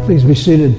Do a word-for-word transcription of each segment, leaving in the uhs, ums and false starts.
Please be seated.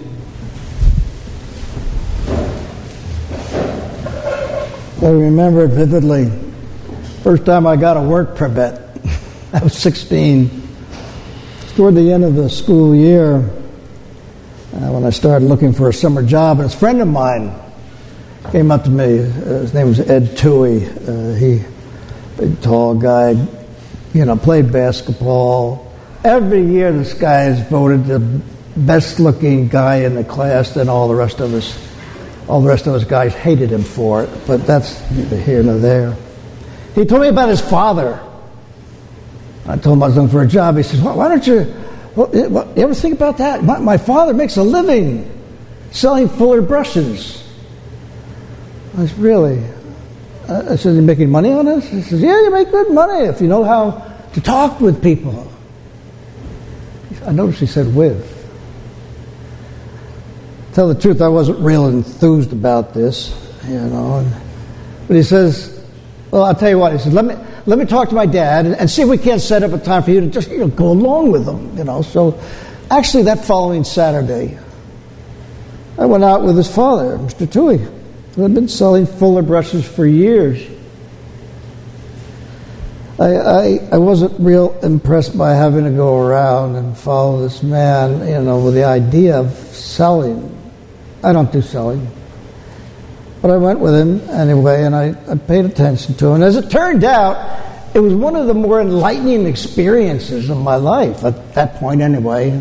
I remember it vividly. First time I got a work permit, I was sixteen. Toward the end of the school year, uh, when I started looking for a summer job, and a friend of mine came up to me. Uh, his name was Ed Toohey. Uh, he, big tall guy, you know, played basketball. Every year, this guy is voted the best-looking guy in the class, and all the rest of us, all the rest of us guys hated him for it. But that's neither here nor there. He told me about his father. I told him I was looking for a job. He says, well, why don't you, well, you ever think about that? My, my father makes a living selling Fuller brushes. I said, really? I said, you making money on this? He says, yeah, you make good money if you know how to talk with people. I noticed he said with. To tell the truth, I wasn't real enthused about this, you know. But he says, well, I'll tell you what. He says, let me let me talk to my dad and, and see if we can't set up a time for you to just, you know, go along with him, you know. So actually that following Saturday, I went out with his father, Mister Toohey, who had been selling Fuller brushes for years. I, I I wasn't real impressed by having to go around and follow this man, you know, with the idea of selling. I don't do selling. But I went with him anyway, and I, I paid attention to him. And as it turned out, it was one of the more enlightening experiences of my life, at that point anyway.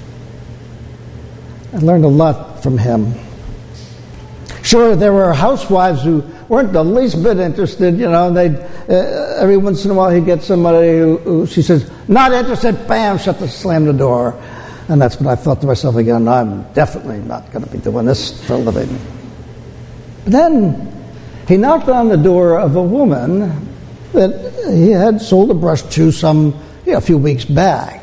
I learned a lot from him. Sure, there were housewives who weren't the least bit interested, you know. They'd uh, every once in a while he'd get somebody who, who she says, not interested, bam, shut the, slam the door. And that's when I thought to myself again, I'm definitely not going to be doing this for a living. But then he knocked on the door of a woman that he had sold a brush to some, you know, a few weeks back.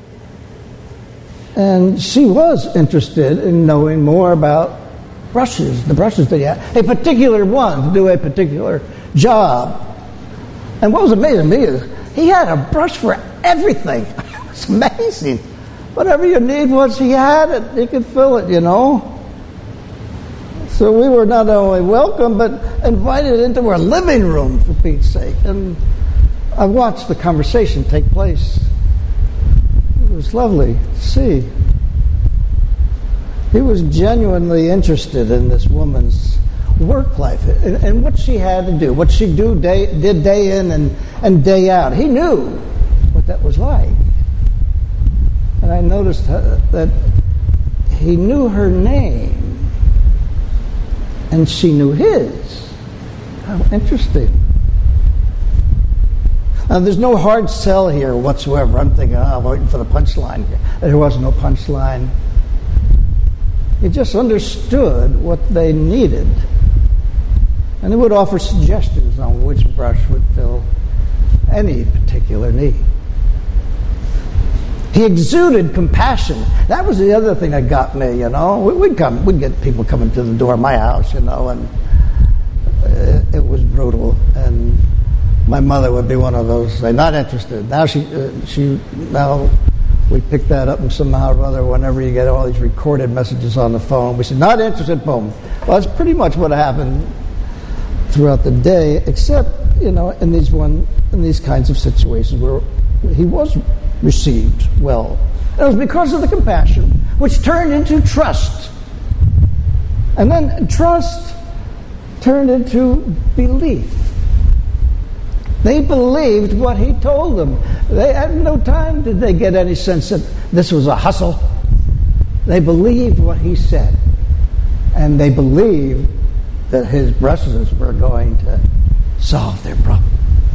And she was interested in knowing more about brushes, the brushes that he had, a particular one to do a particular job. And what was amazing to me is he had a brush for everything. It's amazing. Whatever you need, once he had it, he could fill it, you know. So we were not only welcome, but invited into our living room, for Pete's sake. And I watched the conversation take place. It was lovely to see. He was genuinely interested in this woman's work life and, and what she had to do, what she do day, did day in and, and day out. He knew what that was like. And I noticed that he knew her name. And she knew his. How interesting. Now, there's no hard sell here whatsoever. I'm thinking, oh, I'm waiting for the punchline here. There was no punchline. He just understood what they needed. And he would offer suggestions on which brush would fill any particular need. He exuded compassion. That was the other thing that got me, you know. We'd come, we'd get people coming to the door of my house, you know, and it, it was brutal. And my mother would be one of those, say, not interested. Now she, uh, she, now we pick that up and somehow or other. Whenever you get all these recorded messages on the phone, we say, not interested. Boom. Well, that's pretty much what happened throughout the day, except, you know, in these one, in these kinds of situations where he was received well. It was because of the compassion, which turned into trust. And then trust turned into belief. They believed what he told them. They at no time did they get any sense that this was a hustle. They believed what he said. And they believed that his brushes were going to solve their problem.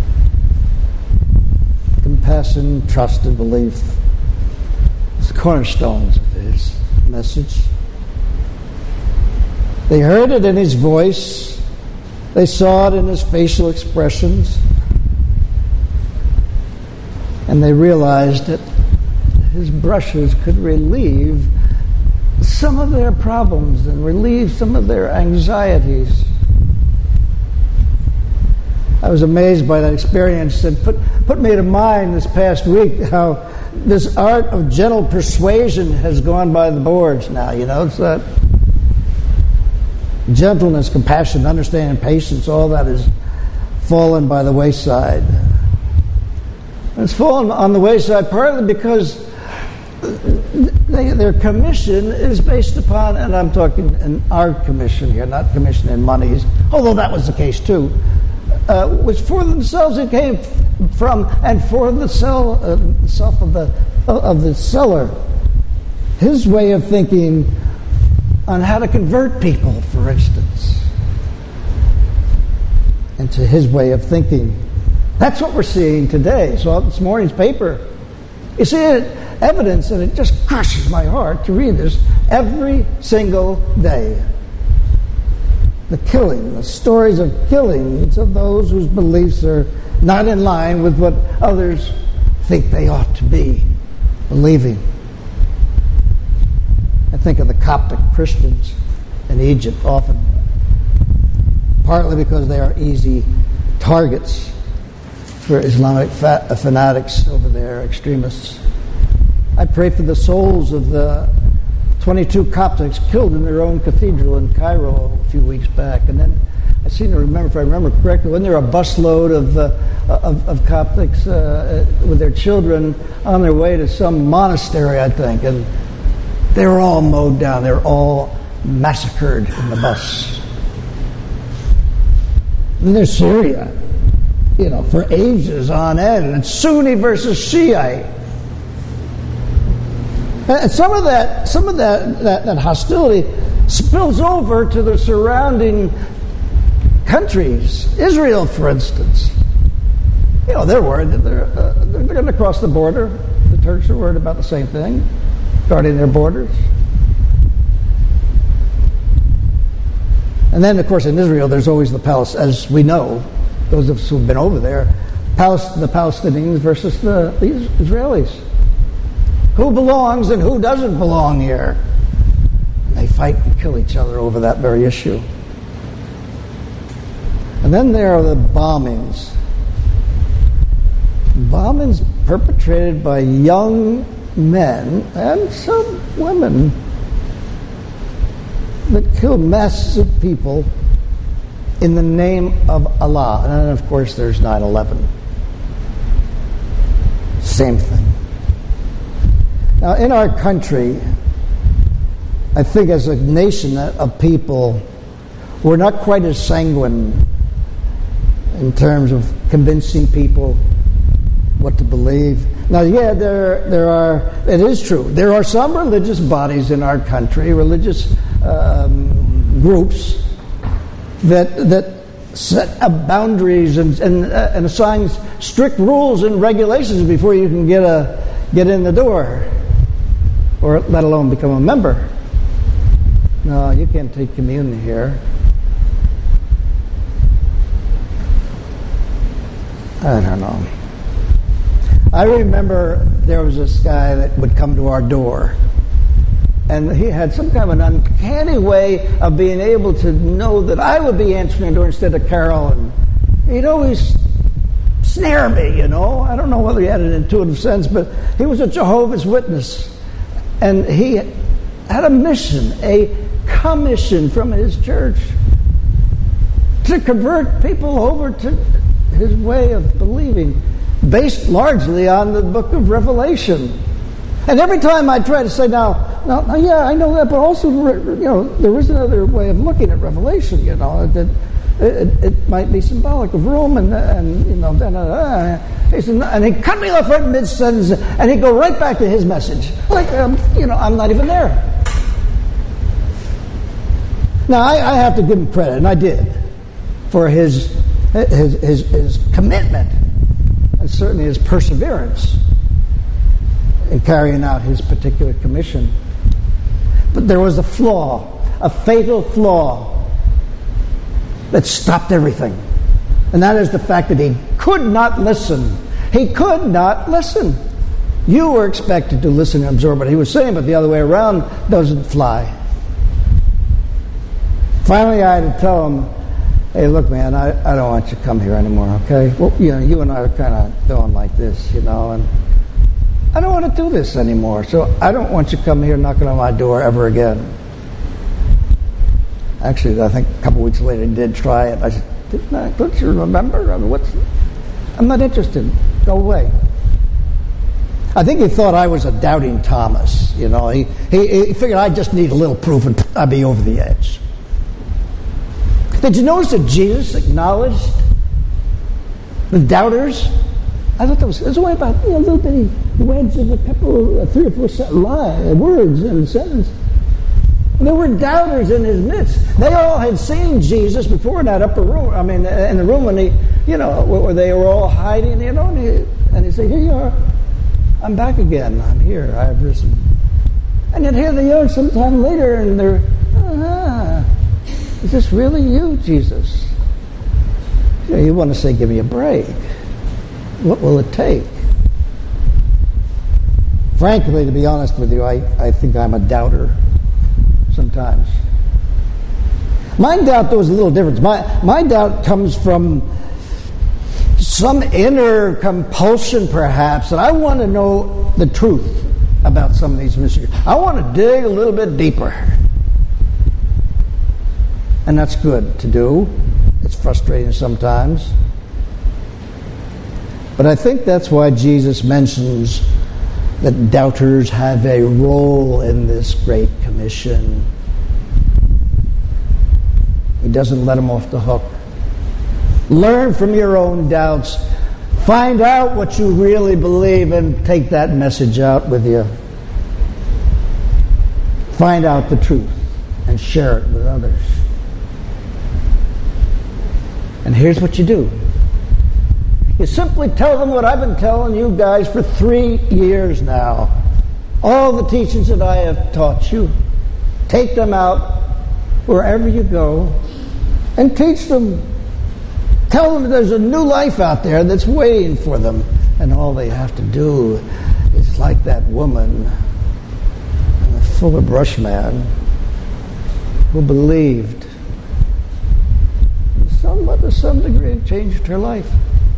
Compassion, trust, and belief. It's the cornerstones of his message. They heard it in his voice. They saw it in his facial expressions. And they realized that his brushes could relieve some of their problems and relieve some of their anxieties. I was amazed by that experience. It put, put me to mind this past week how this art of gentle persuasion has gone by the boards now. You know, it's that gentleness, compassion, understanding, patience, all that is fallen by the wayside. And it's fallen on the wayside partly because they, their commission is based upon, and I'm talking in our commission here, not commission in monies, although that was the case too, uh, was for themselves. It came from and for the sell, uh, self of the of the seller. His way of thinking on how to convert people, for instance, into his way of thinking. That's what we're seeing today. So this morning's paper, you see it, evidence, and it just crushes my heart to read this every single day. The killing, the stories of killings of those whose beliefs are not in line with what others think they ought to be believing. I think of the Coptic Christians in Egypt often, partly because they are easy targets for Islamic fa- fanatics over there, extremists. I pray for the souls of the twenty-two Coptics killed in their own cathedral in Cairo a few weeks back. And then I seem to remember, if I remember correctly, wasn't there a busload of, uh, of, of Coptics uh, with their children on their way to some monastery, I think, and they were all mowed down. They were all massacred in the bus. And there's Syria, you know, for ages on end. And it's Sunni versus Shiite. And some of that, some of that, that, that hostility spills over to the surrounding countries. Israel, for instance. You know, they're worried that they're, uh, they're going to cross the border. The Turks are worried about the same thing, guarding their borders. And then, of course, in Israel, there's always the Palestinians, as we know, those of us who've been over there, Palest- the Palestinians versus the, the Israelis. Who belongs and who doesn't belong here? And they fight and kill each other over that very issue. And then there are the bombings. Bombings perpetrated by young men and some women that kill masses of people in the name of Allah. And then, of course, there's nine eleven. Same thing. Now, in our country, I think as a nation of people, we're not quite as sanguine in terms of convincing people what to believe. Now, yeah, there there are, it is true, there are some religious bodies in our country, religious um, groups, that that set up boundaries and and, uh, and assigns strict rules and regulations before you can get a get in the door, or let alone become a member. No, you can't take communion here. I don't know. I remember there was this guy that would come to our door, and he had some kind of an uncanny way of being able to know that I would be answering the door instead of Carol, and he'd always snare me, you know. I don't know whether he had an intuitive sense, but he was a Jehovah's Witness, and he had a mission, a commission from his church to convert people over to his way of believing, based largely on the book of Revelation. And every time I try to say, now, now, now yeah, I know that, but also, you know, there is another way of looking at Revelation, you know, that it, it might be symbolic of Rome, and, and you know, then, uh, he said, and he cut me off right mid-sentence, and he'd go right back to his message. Like, um, you know, I'm not even there. Now, I, I have to give him credit, and I did, for his his his, his commitment, and certainly his perseverance in carrying out his particular commission. But there was a flaw, a fatal flaw, that stopped everything. And that is the fact that he could not listen. He could not listen. You were expected to listen and absorb what he was saying, but the other way around doesn't fly. Finally, I had to tell him, hey, look, man, I, I don't want you to come here anymore, okay? Well, you know, you and I are kind of going like this, you know, and I don't want to do this anymore, so I don't want you to come here knocking on my door ever again. Actually, I think a couple weeks later he did try it. I said, Didn't I, don't you remember? I mean, what's, I'm not interested. Go away. I think he thought I was a doubting Thomas. You know, he, he, he figured I just need a little proof and I'd be over the edge. Did you notice that Jesus acknowledged the doubters? I thought that was, it was only about you know, a little bitty wedge of a couple, uh, three or four set, lie, words in a sentence. There were doubters in his midst. They all had seen Jesus before in that upper room. I mean, in the room when he, you know, where they were all hiding, you know, and he, and he said, "Here you are. I'm back again. I'm here. I have risen." And yet here they are sometime later, and they're, ah, is this really you, Jesus? You know, you want to say, give me a break. What will it take? Frankly, to be honest with you, I, I think I'm a doubter sometimes. My doubt, though, is a little different. My, my doubt comes from some inner compulsion, perhaps, that I want to know the truth about some of these mysteries. I want to dig a little bit deeper. And that's good to do. It's frustrating sometimes. But I think that's why Jesus mentions that doubters have a role in this Great Commission. He doesn't let them off the hook. Learn from your own doubts. Find out what you really believe and take that message out with you. Find out the truth and share it with others. And here's what you do. You simply tell them what I've been telling you guys for three years now. All the teachings that I have taught you. Take them out wherever you go and teach them. Tell them there's a new life out there that's waiting for them. And all they have to do is like that woman and the Fuller Brush man who believed somewhat to some degree it changed her life.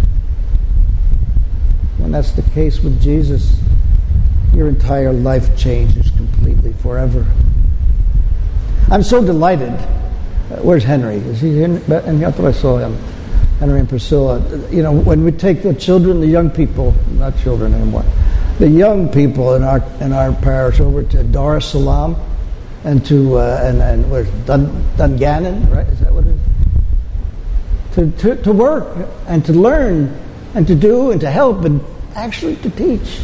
When that's the case with Jesus, your entire life changes completely forever. I'm so delighted. Uh, where's Henry? Is he in? And I thought I saw him. Henry and Priscilla. You know, when we take the children, the young people, not children anymore, the young people in our in our parish over to Dar es Salaam and to uh, and and where's Dun, Dungannon, right? Is that what it is? To, to to work and to learn and to do and to help and actually to teach.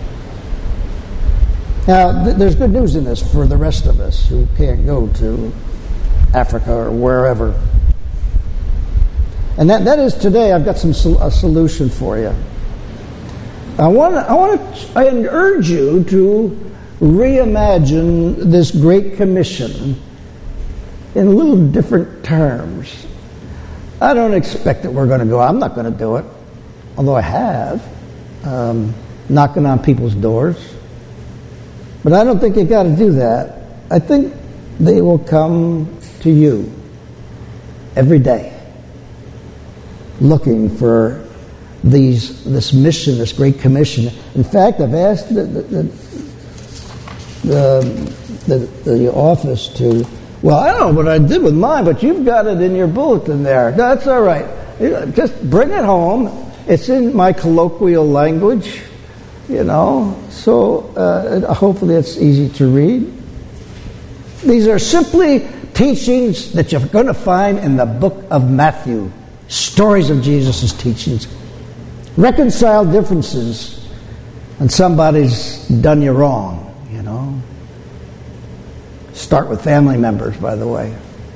Now, th- there's good news in this for the rest of us who can't go to Africa or wherever. And that, that is today, I've got some sol- a solution for you. I want to, I want to, I urge you to reimagine this Great Commission in a little different terms. I don't expect that we're going to go. I'm not going to do it, although I have, um, knocking on people's doors. But I don't think you got to do that. I think they will come to you every day, looking for these this mission, this Great Commission. In fact, I've asked the the the, the, the office to. Well, I don't know what I did with mine, but you've got it in your bulletin there. That's all right. Just bring it home. It's in my colloquial language, you know, so uh, hopefully it's easy to read. These are simply teachings that you're going to find in the book of Matthew. Stories of Jesus' teachings. Reconcile differences when somebody's done you wrong, you know. Start with family members, by the way.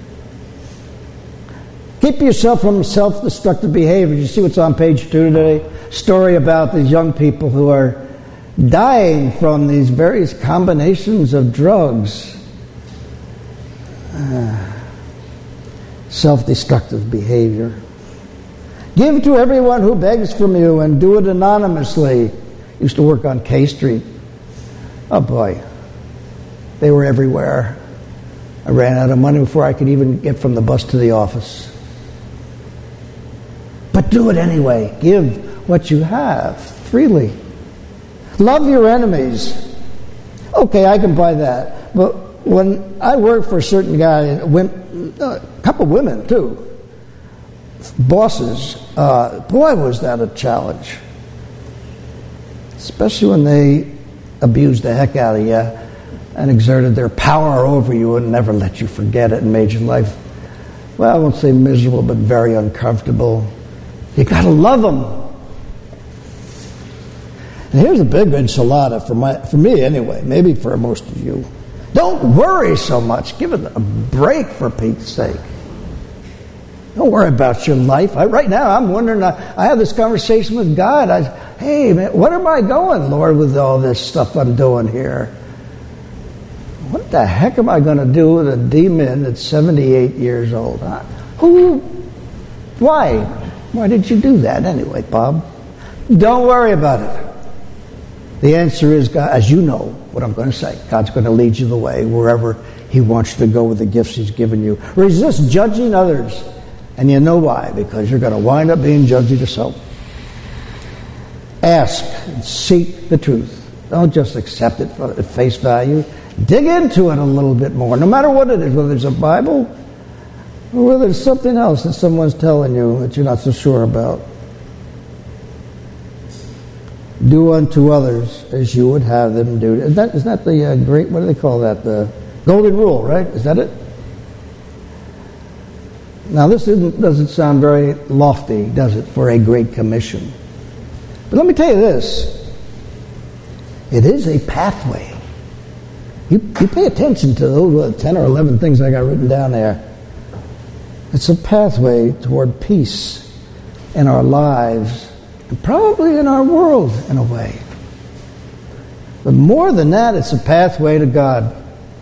Keep yourself from self-destructive behavior. You see what's on page two today? Story about these young people who are dying from these various combinations of drugs. Uh, self-destructive behavior. Give to everyone who begs from you and do it anonymously. Used to work on K Street. Oh boy. They were everywhere. I ran out of money before I could even get from the bus to the office. But do it anyway. Give what you have freely. Love your enemies. Okay, I can buy that. But when I worked for a certain guy, a couple women too, bosses, uh, boy, was that a challenge. Especially when they abused the heck out of you and exerted their power over you and never let you forget it and made your life, well, I won't say miserable, but very uncomfortable. You got to love them. And here's a big enchilada for my, for me anyway, maybe for most of you. Don't worry so much. Give it a break, for Pete's sake. Don't worry about your life. I, right now, I'm wondering, I, I have this conversation with God. I, hey, man, what am I going, Lord, with all this stuff I'm doing here? What the heck am I going to do with a demon that's seventy-eight years old? Huh? Who? Why? Why did you do that anyway, Bob? Don't worry about it. The answer is, God, as you know what I'm going to say, God's going to lead you the way wherever He wants you to go with the gifts He's given you. Resist judging others. And you know why? Because you're going to wind up being judged yourself. Ask and seek the truth. Don't just accept it at face value. Dig into it a little bit more, no matter what it is, whether it's a Bible or whether it's something else that someone's telling you that you're not so sure about. Do unto others as you would have them do. Is that, is that the uh, great, what do they call that? The golden rule, right? Is that it? Now, this isn't, doesn't sound very lofty, does it, for a great commission? But let me tell you this. It is a pathway. You, you pay attention to those what, ten or eleven things I got written down there. It's a pathway toward peace in our lives and probably in our world in a way. But more than that, it's a pathway to God.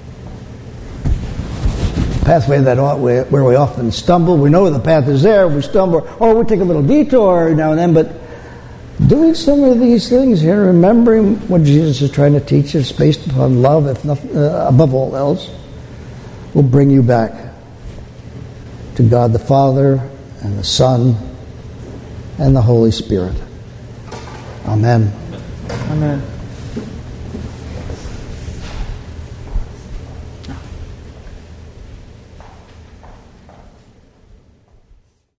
Pathway that where we often stumble. We know the path is there. We stumble, or we take a little detour now and then. But doing some of these things here, remembering what Jesus is trying to teach us, based upon love, if nothing, uh, above all else, will bring you back to God the Father and the Son and the Holy Spirit. Amen. Amen.